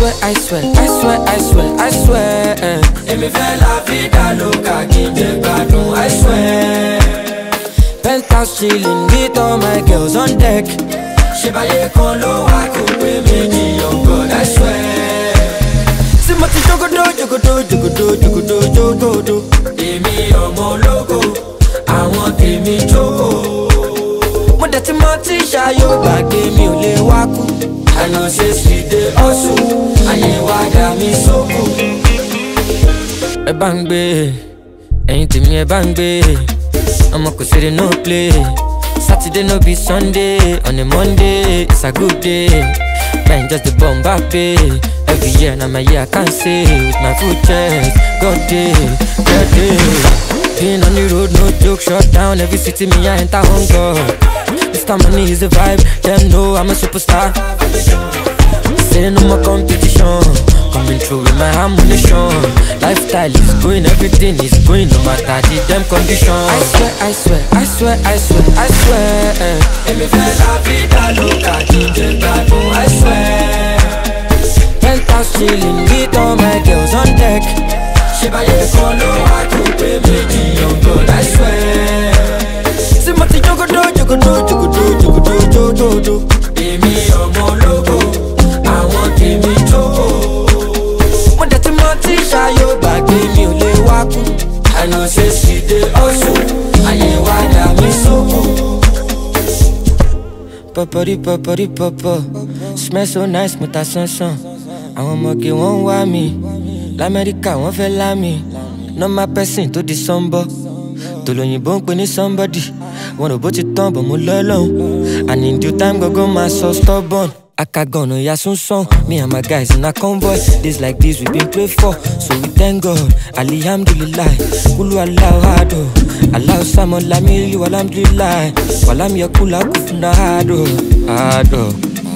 swear, I swear, I swear, I swear, I swear. Èmi fẹ́ la vida loca kí n jẹ gbádùn, I swear. Penthouse chilling with all my girls on deck. Ṣé báyé kan ló wá kó pé méjì, oh God, I swear. See mo ti jogodo, jogodo, jogodo, jogodo, jogodo. Èmi ọmọ ológo, àwọn tèmi jókòó. Mo dẹ̀ ti mọ tí ṣayó gbàgbé mi ò lè wá kú. I know say she dey hustle, ayé wa dá mi sóko. Ẹ bá ń gbé, ẹ̀yin tèmi ẹ bá ń gbé. Ọmọ kò ṣeré no play. Saturday no be Sunday, on a Monday it's a good day. Man just the bomb back pay. Every year na my year I can't say. With my full chest, God day, God day. Being on the road no joke, shut down every city me I enter on God. Mr. Money is the vibe, them know I'm a superstar. Saying no more competition, coming through with my ammunition. Lifestyle is going, everything is going, no matter the damn condition. I swear, I swear, I swear, I swear, I swear. Èmi fẹ́ la vida loca kí n jẹ gbádùn, I swear. Penthouse chilling with all my girls on deck. Ṣé báyé kan ló wá kó pé méjì, oh God, I swear. See mo ti jogodo, jogodo, jogodo, jogodo, jogodo. Èmi ọmọ ológo, àwọn tèmi jókòó. Mo dẹ̀ ti mọ tí ṣayó gbàgbé mi ò lè wá kú. I know say she dey hustle, ayé wa dá mi sóko. Popori popori popo, smell so nice mo ta sánsán. Àwọn ọmọge wọ́n wá mi, l'Amẹ́ríkà wọ́n fẹ́ lá mi. Normal person tó di sọ́nbọ́, tòlóyìnbó ń pè ní somebody. Wọn ò bó ti tán bọ̀ mo lọ́lọ́hún. And in due time gogo máa sọ stubborn. Akagọ̀nà ya sunsun, me and my guys in a convoy. Days like this we been prayed for, so we thank God. Alhamdulillah, Ulu Allahu Hado, Allahu Samad Lamili Walhamdulillah. Walam yakula kufuna hado, hado.